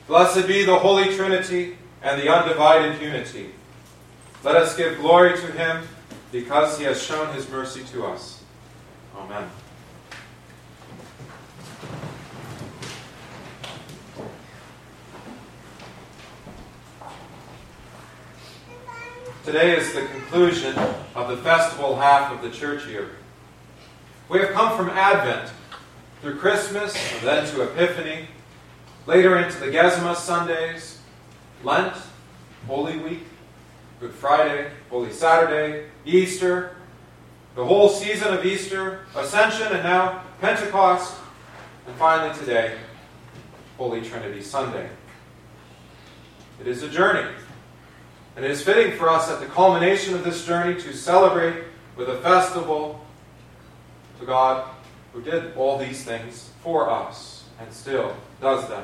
Blessed be the Holy Trinity and the undivided unity. Let us give glory to him because he has shown his mercy to us. Amen. Today is the conclusion of the festival half of the church year. We have come from Advent through Christmas and then to Epiphany, later into the Gesima Sundays, Lent, Holy Week, Good Friday, Holy Saturday, Easter, the whole season of Easter, Ascension, and now Pentecost, and finally today, Holy Trinity Sunday. It is a journey, and it is fitting for us at the culmination of this journey to celebrate with a festival to God who did all these things for us and still does them.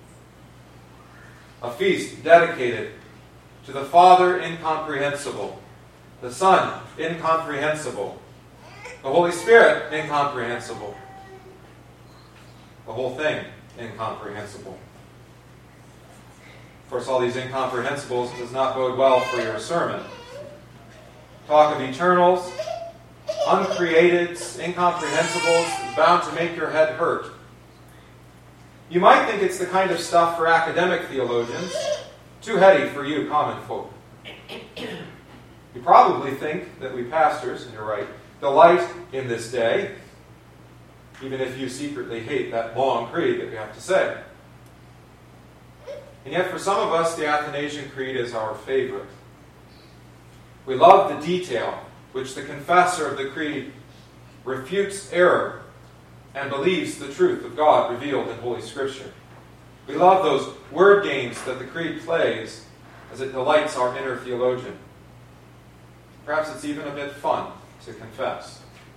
A feast dedicated to the Father incomprehensible, the Son incomprehensible, the Holy Spirit incomprehensible, the whole thing incomprehensible. Of course, all these incomprehensibles does not bode well for your sermon. Talk of eternals, uncreateds, incomprehensibles is bound to make your head hurt. You might think it's the kind of stuff for academic theologians, too heady for you common folk. You probably think that we pastors, and you're right, delight in this day, even if you secretly hate that long creed that we have to say. And yet for some of us, the Athanasian Creed is our favorite. We love the detail which the confessor of the creed refutes error and believes the truth of God revealed in Holy Scripture. We love those word games that the creed plays as it delights our inner theologian. Perhaps it's even a bit fun to confess.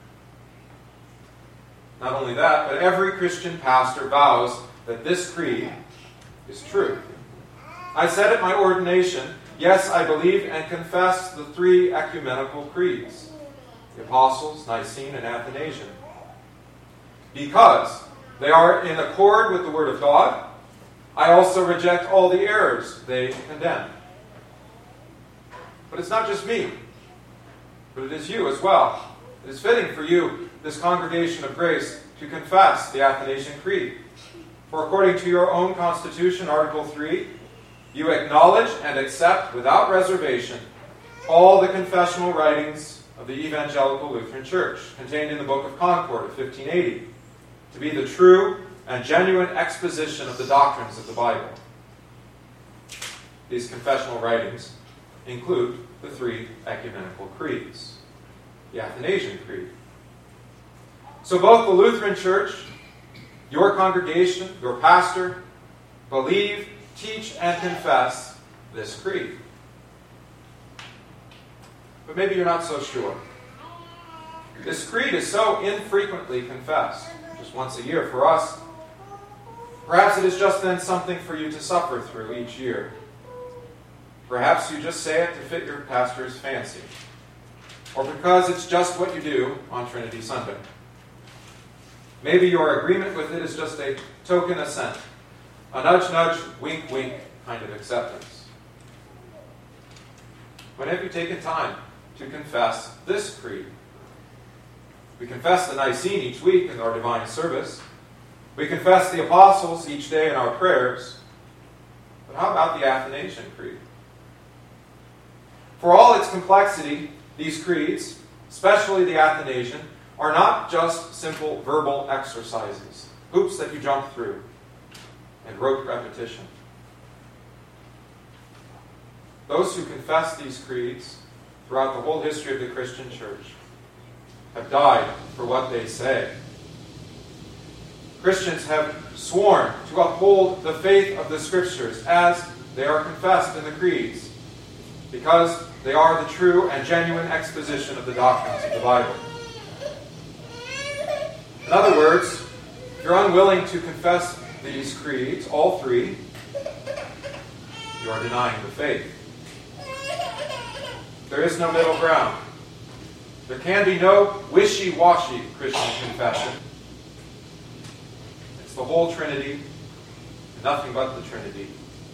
Not only that, but every Christian pastor vows that this creed is true. I said at my ordination, yes, I believe and confess the three ecumenical creeds, the Apostles', Nicene, and Athanasian, because they are in accord with the Word of God. I also reject all the errors they condemn. But it's not just me, but it is you as well. It is fitting for you, this congregation of grace, to confess the Athanasian Creed. For according to your own constitution, Article 3, you acknowledge and accept without reservation all the confessional writings of the Evangelical Lutheran Church, contained in the Book of Concord of 1580, to be the true and genuine exposition of the doctrines of the Bible. These confessional writings include the three ecumenical creeds, the Athanasian Creed. So both the Lutheran Church, your congregation, your pastor, believe, teach, and confess this creed. But maybe you're not so sure. This creed is so infrequently confessed, just once a year for us. Perhaps it is just then something for you to suffer through each year. Perhaps you just say it to fit your pastor's fancy, or because it's just what you do on Trinity Sunday. Maybe your agreement with it is just a token assent, a nudge-nudge, wink-wink kind of acceptance. When have you taken time to confess this creed? We confess the Nicene each week in our divine service. We confess the Apostles each day in our prayers. But how about the Athanasian Creed? For all its complexity, these creeds, especially the Athanasian, are not just simple verbal exercises, hoops that you jump through, and rote repetition. Those who confess these creeds throughout the whole history of the Christian Church have died for what they say. Christians have sworn to uphold the faith of the Scriptures as they are confessed in the creeds, because they are the true and genuine exposition of the doctrines of the Bible. In other words, if you're unwilling to confess these creeds, all three, you are denying the faith. There is no middle ground. There can be no wishy-washy Christian confession. It's the whole Trinity, and nothing but the Trinity.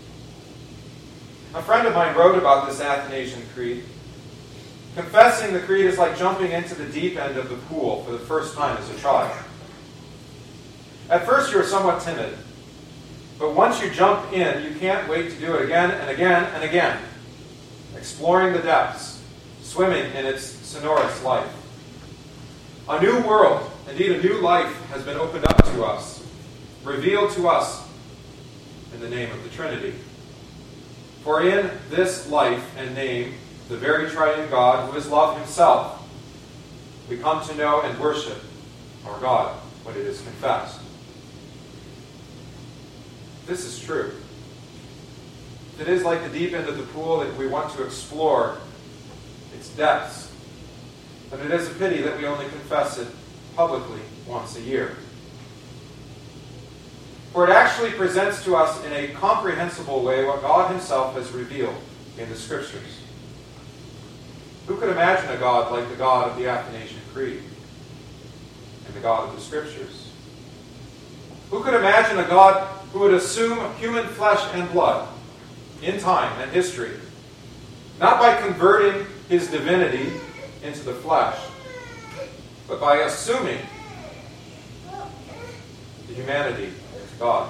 A friend of mine wrote about this Athanasian Creed. Confessing the creed is like jumping into the deep end of the pool for the first time as a child. At first you are somewhat timid, but once you jump in, you can't wait to do it again and again and again, exploring the depths, swimming in its sonorous life. A new world, indeed a new life, has been opened up to us, revealed to us in the name of the Trinity. For in this life and name, the very triune God, who is love himself, we come to know and worship our God when it is confessed. This is true. It is like the deep end of the pool that we want to explore its depths. And it is a pity that we only confess it publicly once a year. For it actually presents to us in a comprehensible way what God himself has revealed in the Scriptures. Who could imagine a God like the God of the Athanasian Creed and the God of the Scriptures? Who could imagine a God who would assume human flesh and blood in time and history, not by converting his divinity into the flesh, but by assuming the humanity of God?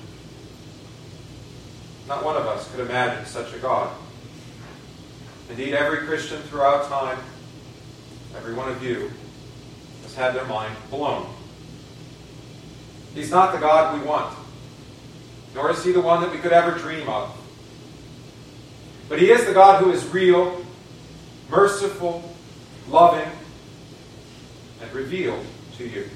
Not one of us could imagine such a God. Indeed, every Christian throughout time, every one of you, has had their mind blown. He's not the God we want, nor is he the one that we could ever dream of. But he is the God who is real, merciful, loving, and revealed to you.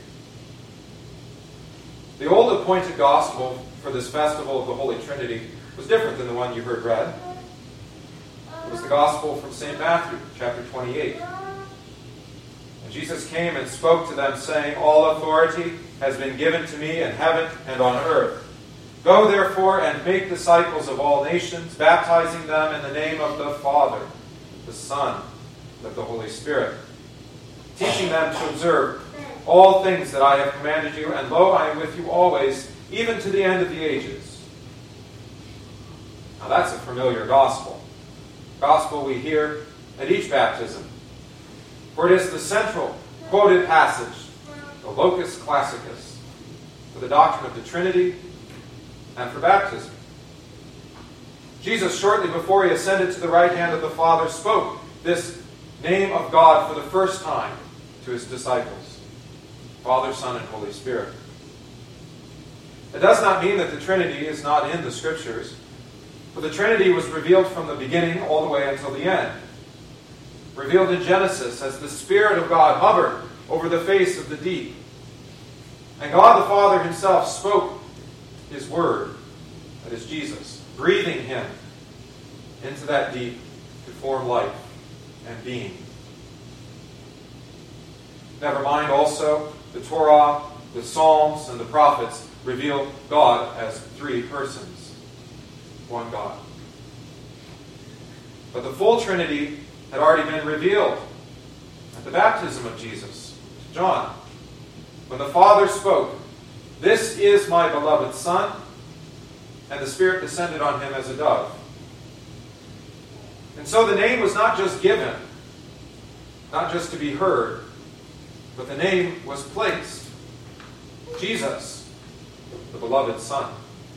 The old appointed gospel for this festival of the Holy Trinity was different than the one you heard read. It was the gospel from St. Matthew, chapter 28. And Jesus came and spoke to them, saying, "All authority has been given to me in heaven and on earth. Go therefore and make disciples of all nations, baptizing them in the name of the Father, the Son, and of the Holy Spirit, teaching them to observe all things that I have commanded you, and lo, I am with you always, even to the end of the ages." Now that's a familiar gospel. Gospel we hear at each baptism. For it is the central quoted passage, the locus classicus, for the doctrine of the Trinity and for baptism. Jesus, shortly before he ascended to the right hand of the Father, spoke this name of God for the first time to his disciples: Father, Son, and Holy Spirit. It does not mean that the Trinity is not in the Scriptures, for the Trinity was revealed from the beginning all the way until the end. Revealed in Genesis as the Spirit of God hovered over the face of the deep. And God the Father himself spoke his word, that is Jesus, breathing him into that deep to form life and being. Never mind also the Torah, the Psalms, and the prophets reveal God as three persons, one God. But the full Trinity had already been revealed at the baptism of Jesus to John, when the Father spoke, "This is my beloved Son," and the Spirit descended on him as a dove. And so the name was not just given, not just to be heard, but the name was placed. Jesus, the beloved Son.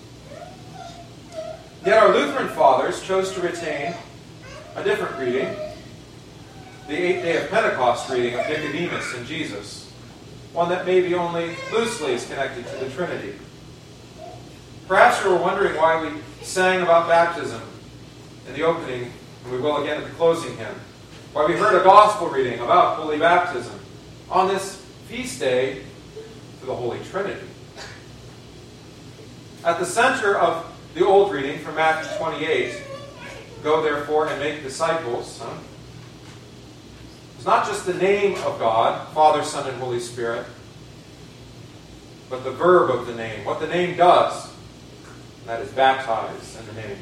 Yet our Lutheran fathers chose to retain a different reading, the 8th day of Pentecost reading of Nicodemus and Jesus, one that maybe only loosely is connected to the Trinity. Perhaps you were wondering why we sang about baptism in the opening, and we will again at the closing hymn, why we heard a gospel reading about holy baptism on this feast day to the Holy Trinity. At the center of the old reading from Matthew 28, "Go therefore and make disciples," it's not just the name of God, Father, Son, and Holy Spirit, but the verb of the name, what the name does, and that is baptize in the name.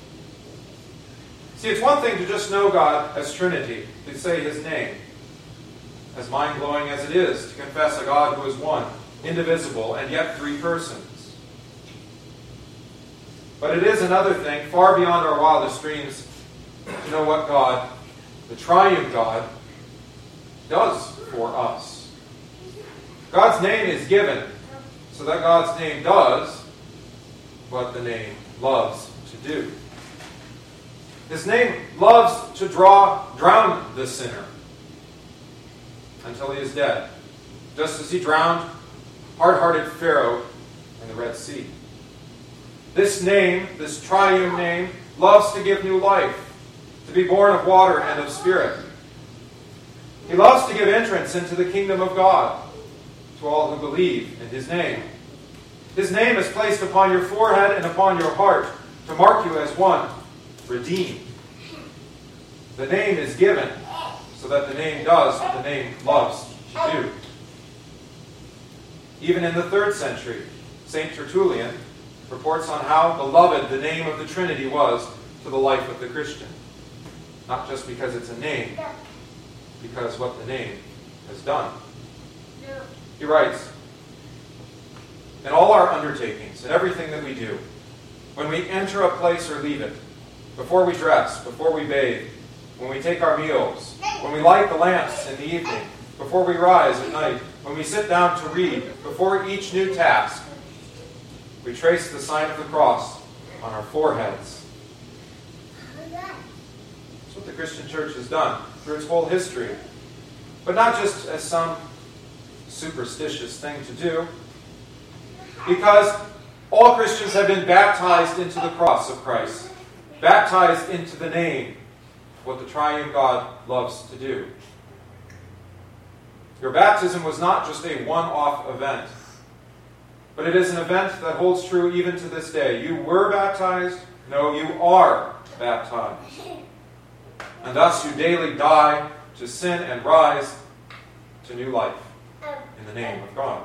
See, it's one thing to just know God as Trinity, to say his name, as mind-blowing as it is to confess a God who is one, indivisible, and yet three persons. But it is another thing, far beyond our wildest dreams, to know what God, the triune God, does for us. God's name is given so that God's name does what the name loves to do. His name loves to drown the sinner until he is dead, just as he drowned hard-hearted Pharaoh in the Red Sea. This name, this triune name, loves to give new life, to be born of water and of spirit. He loves to give entrance into the kingdom of God to all who believe in his name. His name is placed upon your forehead and upon your heart to mark you as one redeemed. The name is given so that the name does what the name loves to do. Even in the 3rd century, St. Tertullian reports on how beloved the name of the Trinity was to the life of the Christian. Not just because it's a name, because what the name has done. He writes, in all our undertakings, in everything that we do, when we enter a place or leave it, before we dress, before we bathe, when we take our meals, when we light the lamps in the evening, before we rise at night, when we sit down to read, before each new task, we trace the sign of the cross on our foreheads. That's what the Christian church has done through its whole history. But not just as some superstitious thing to do, because all Christians have been baptized into the cross of Christ, baptized into the name, what the triune God loves to do. Your baptism was not just a one-off event, but it is an event that holds true even to this day. You were baptized, no, you are baptized. And thus you daily die to sin and rise to new life in the name of God.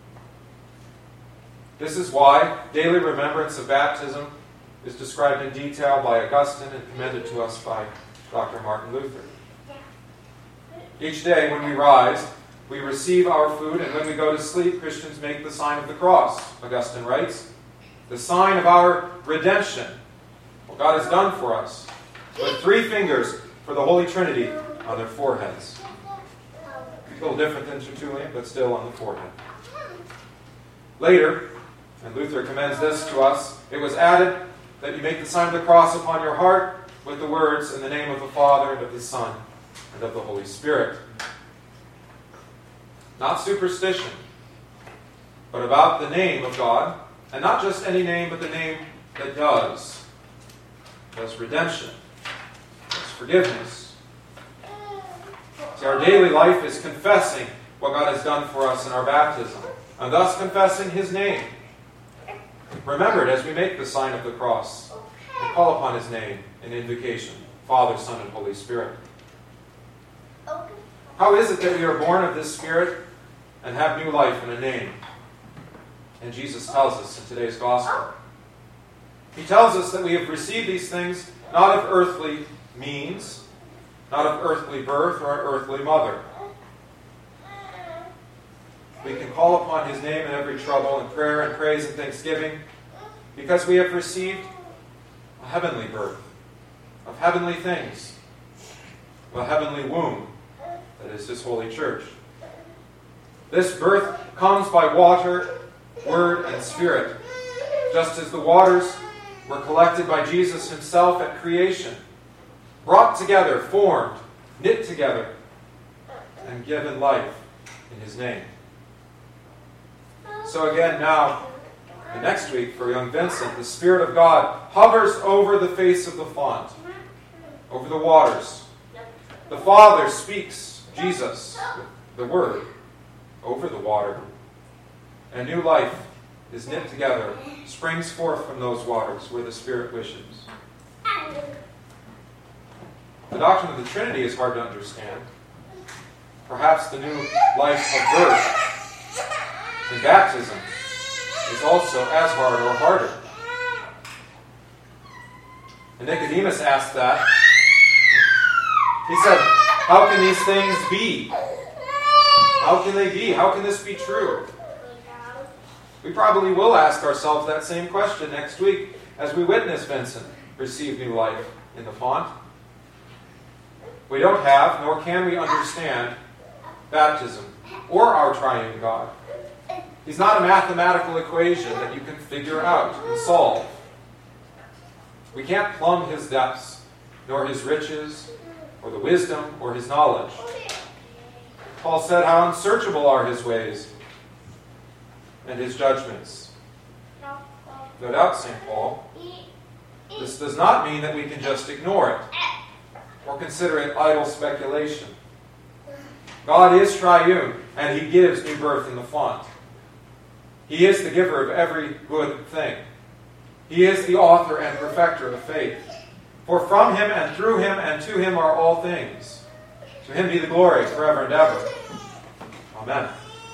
This is why daily remembrance of baptism is described in detail by Augustine and commended to us by Dr. Martin Luther. Each day when we rise, we receive our food, and when we go to sleep, Christians make the sign of the cross, Augustine writes, the sign of our redemption, what God has done for us, with 3 fingers for the Holy Trinity on their foreheads. A little different than Tertullian, but still on the forehead. Later, and Luther commends this to us, it was added that you make the sign of the cross upon your heart with the words, in the name of the Father, and of the Son, and of the Holy Spirit. Not superstition, but about the name of God, and not just any name, but the name that does. Does redemption, does forgiveness. See, our daily life is confessing what God has done for us in our baptism, and thus confessing his name. Remember it as we make the sign of the cross and call upon his name in invocation, Father, Son, and Holy Spirit. How is it that we are born of this Spirit and have new life in a name? And Jesus tells us in today's Gospel. He tells us that we have received these things not of earthly means, not of earthly birth or an earthly mother. We can call upon his name in every trouble and prayer and praise and thanksgiving because we have received a heavenly birth of heavenly things, a heavenly womb, that is his holy church. This birth comes by water, word, and spirit, just as the waters were collected by Jesus himself at creation, brought together, formed, knit together, and given life in his name. So again now, the next week for young Vincent, the Spirit of God hovers over the face of the font, over the waters. The Father speaks, Jesus, the Word, over the water. And new life is knit together, springs forth from those waters where the Spirit wishes. The doctrine of the Trinity is hard to understand. Perhaps the new life of birth and baptism is also as hard or harder. And Nicodemus asked that. He said, how can these things be? How can they be? How can this be true? We probably will ask ourselves that same question next week as we witness Vincent receive new life in the font. We don't have, nor can we understand, baptism or our triune God. He's not a mathematical equation that you can figure out and solve. We can't plumb his depths, nor his riches, or the wisdom, or his knowledge. Paul said how unsearchable are his ways and his judgments. No doubt, St. Paul. This does not mean that we can just ignore it or consider it idle speculation. God is triune, and he gives new birth in the font. He is the giver of every good thing. He is the author and perfecter of faith. For from him and through him and to him are all things. To him be the glory forever and ever. Amen.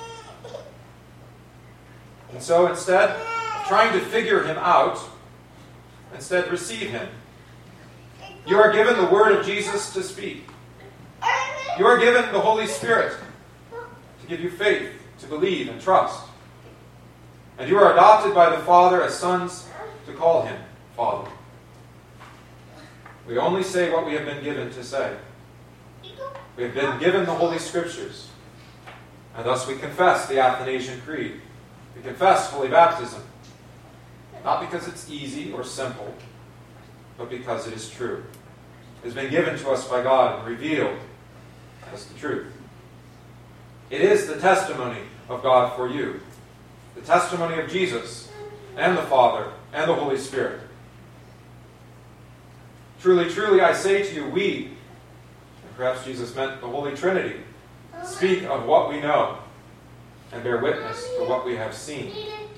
And so instead of trying to figure him out, instead receive him. You are given the word of Jesus to speak. You are given the Holy Spirit to give you faith, to believe and trust. And you are adopted by the Father as sons to call him Father. We only say what we have been given to say. We have been given the Holy Scriptures. And thus we confess the Athanasian Creed. We confess Holy Baptism. Not because it's easy or simple, but because it is true. It has been given to us by God and revealed as the truth. It is the testimony of God for you. The testimony of Jesus and the Father and the Holy Spirit. Truly, truly, I say to you, we, and perhaps Jesus meant the Holy Trinity, speak of what we know and bear witness to what we have seen.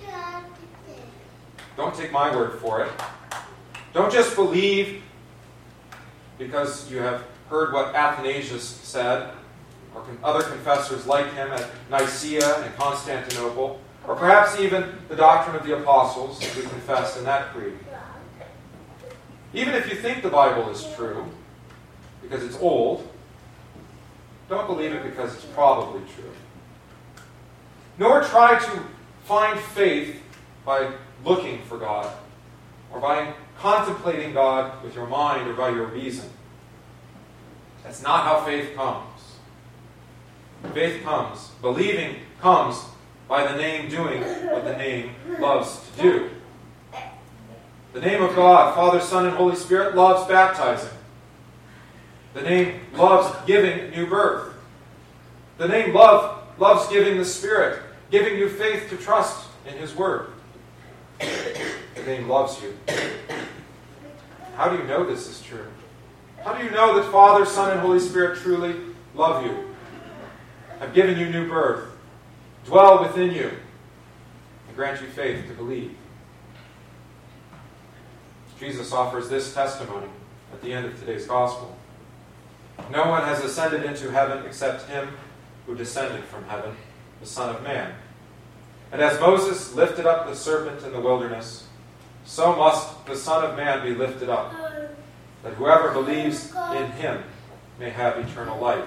Don't take my word for it. Don't just believe because you have heard what Athanasius said, or other confessors like him at Nicaea and Constantinople, or perhaps even the doctrine of the apostles that we confess in that creed. Even if you think the Bible is true, because it's old, don't believe it because it's probably true. Nor try to find faith by looking for God, or by contemplating God with your mind or by your reason. That's not how faith comes. Faith comes, believing comes by the name doing what the name loves to do. The name of God, Father, Son, and Holy Spirit loves baptizing. The name loves giving new birth. The name loves giving the Spirit, giving you faith to trust in His Word. The name loves you. How do you know this is true? How do you know that Father, Son, and Holy Spirit truly love you, have given you new birth, dwell within you, and grant you faith to believe? Jesus offers this testimony at the end of today's Gospel. No one has ascended into heaven except Him who descended from heaven, the Son of Man. And as Moses lifted up the serpent in the wilderness, so must the Son of Man be lifted up, that whoever believes in Him may have eternal life.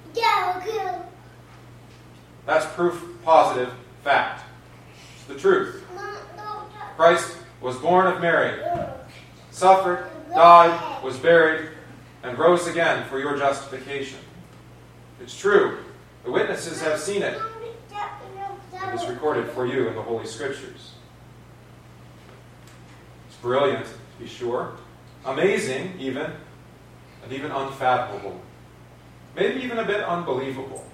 That's proof positive fact. It's the truth. Christ was born of Mary, suffered, died, was buried, and rose again for your justification. It's true. The witnesses have seen it. It is recorded for you in the Holy Scriptures. It's brilliant, to be sure. Amazing, even. And even unfathomable. Maybe even a bit unbelievable.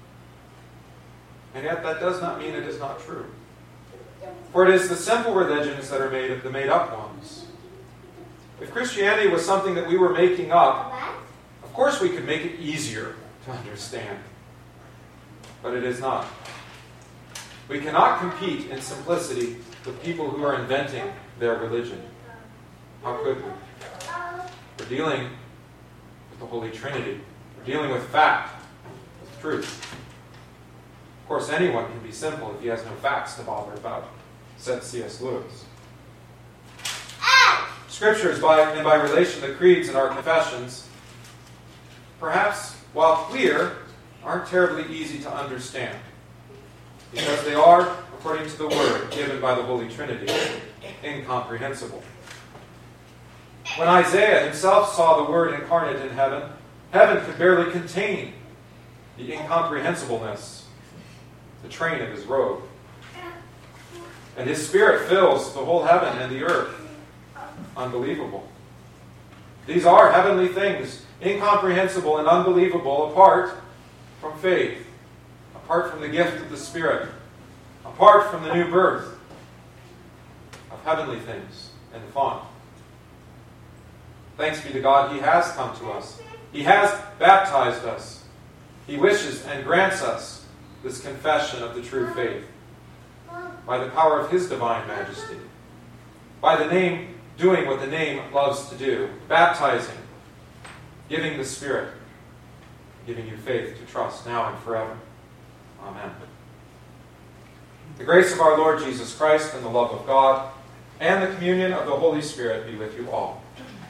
And yet that does not mean it is not true. For it is the simple religions that are the made-up ones. If Christianity was something that we were making up, of course we could make it easier to understand. But it is not. We cannot compete in simplicity with people who are inventing their religion. How could we? We're dealing with the Holy Trinity. We're dealing with fact, with truth. Of course, anyone can be simple if he has no facts to bother about, said C.S. Lewis. Scriptures, by relation to creeds and our confessions, perhaps, while clear, aren't terribly easy to understand, because they are, according to the Word given by the Holy Trinity, incomprehensible. When Isaiah himself saw the Word incarnate in heaven, heaven could barely contain the incomprehensibleness, the train of his robe. And his Spirit fills the whole heaven and the earth. Unbelievable. These are heavenly things, incomprehensible and unbelievable, apart from faith, apart from the gift of the Spirit, apart from the new birth of heavenly things in the font. Thanks be to God, He has come to us. He has baptized us. He wishes and grants us this confession of the true faith by the power of His divine majesty, by the name doing what the name loves to do, baptizing, giving the Spirit, giving you faith to trust now and forever. Amen. The grace of our Lord Jesus Christ and the love of God and the communion of the Holy Spirit be with you all.